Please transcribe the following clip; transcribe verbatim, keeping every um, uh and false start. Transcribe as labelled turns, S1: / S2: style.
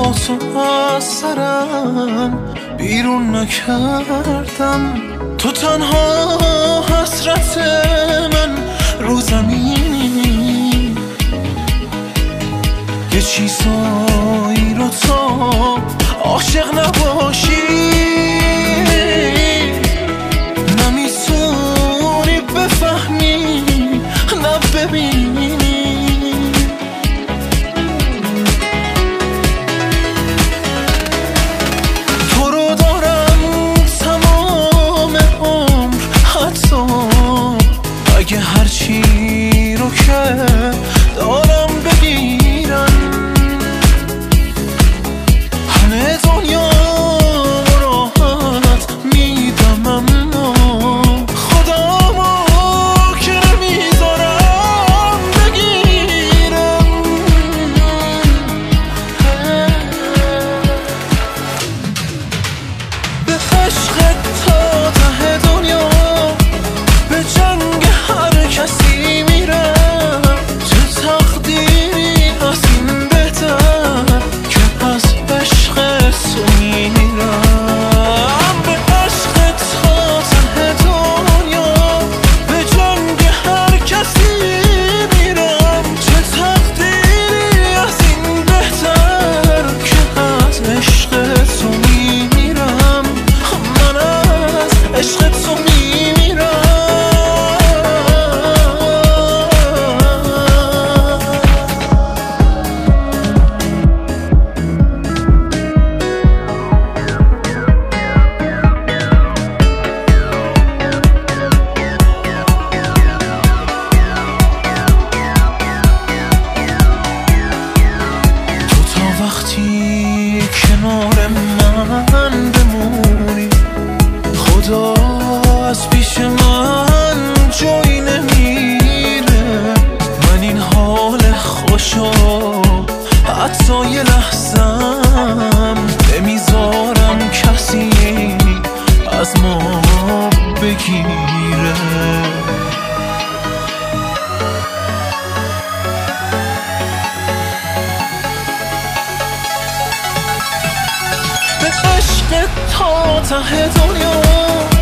S1: با تو از سرم بیرون نکردم. تو تنها حسرت من رو زمینی، یه چیزایی رو تو عاشق نباشی نمیتونی بفهمی نه ببینی. تو رو دارم تمام عمر، حتی اگه هرچی رو که دارم بگیرم. همه دنیا راحت میدم اما خودمو که نمیذارم بگیرم. به عشقت تا ته دنیا، به جنگ هر کسی میرم. چه تقدیری از این بهتر که از عشق تو میرم. به عشق تا ته دنیا، به جنگ هر کسی میرم. چه تقدیری از این بهتر که از عشق تو میرم. من از عشق تو میرم. وقتی کنار من بمونی، خدا از پیش من جایی نمیره. من این حال خوشو حتی یه لحظم نمیذارم کسی از ما بگیره. به عشق تا ته دنیا،